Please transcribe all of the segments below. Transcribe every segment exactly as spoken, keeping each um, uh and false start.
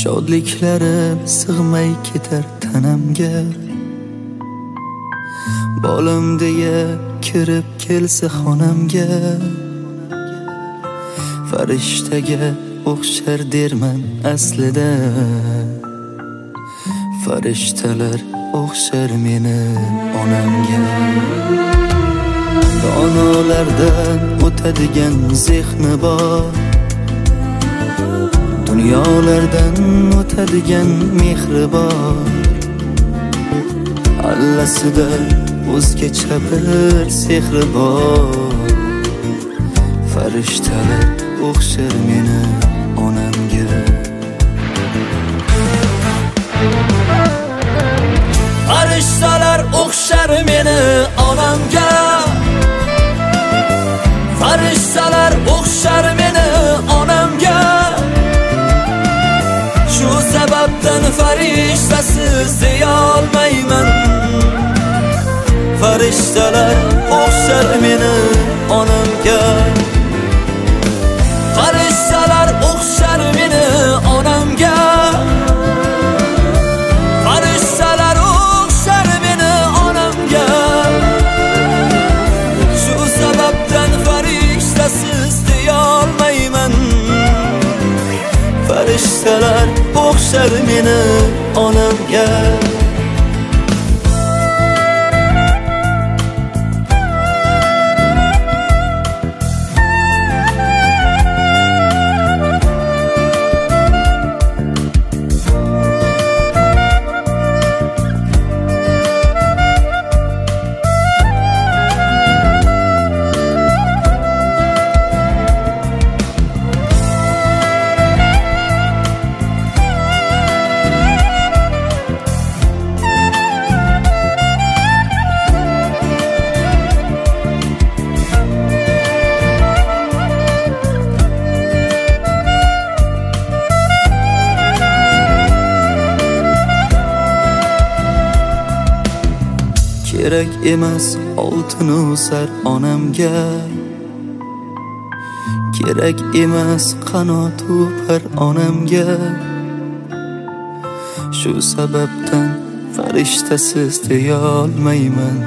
Shodliklarim sig'may ketar tanamga. Bolam deya kirib kelsa xonamga, farishtaga o'xshar derman aslida. Farishtalar o'xshar meni onamga. Donolardan o'tadigan zehni bor, dunyolardan o'tadigan mehri bor. Allasida o'zgacha bir sehri bor. Farishtalar o'xshar meni onamga. Farishtalar o'xshar meni onamga. Farishtalar o'xshar meni onamga. Shu sababdan farishtasiz deya olmayman. Farishtalar o'xshar meni onamga. Farishtalar o'xshar meni onamga. Farishtalar o'xshar meni onamga. Shu sababdan farishtasiz deya olmayman. Farishtalar o'xshar meni onamga. Kerak emas oltin o'sar onamga. Kerak emas qanot o'par onamga. Shu sababdan farishtasiz deya olmayman.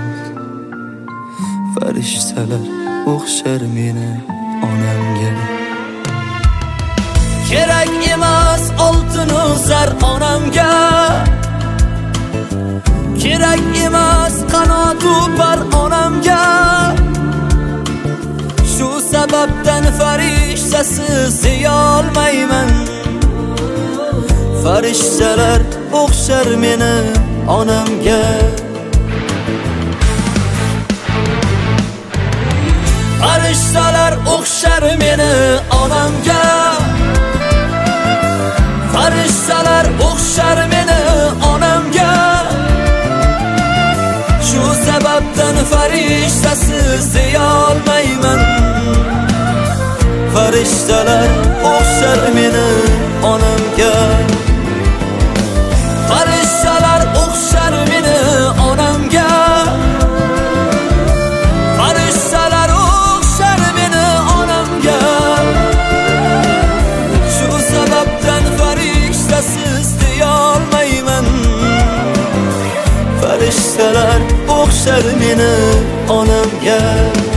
Farishtalar o'xshar meni onamga. Kerak emas oltin o'sar onamga. Kerak emas qanot o'par onamga. Shu sababdan farishtasiz deya olmayman. Farishtalar o'xshar meni onamga. Farishtalar o'xshar meni onamga. Farishtalar o'xshar meni onamga. Shu sababdan farishtasiz deya olmayman. Farishtalar o'xshar meni onamga. Farishtalar o'xshar meni onamga. Farishtalar o'xshar meni onamga. Shu sababdan farishtasiz deya olmayman. Farishtalar o'xshar meni onamga.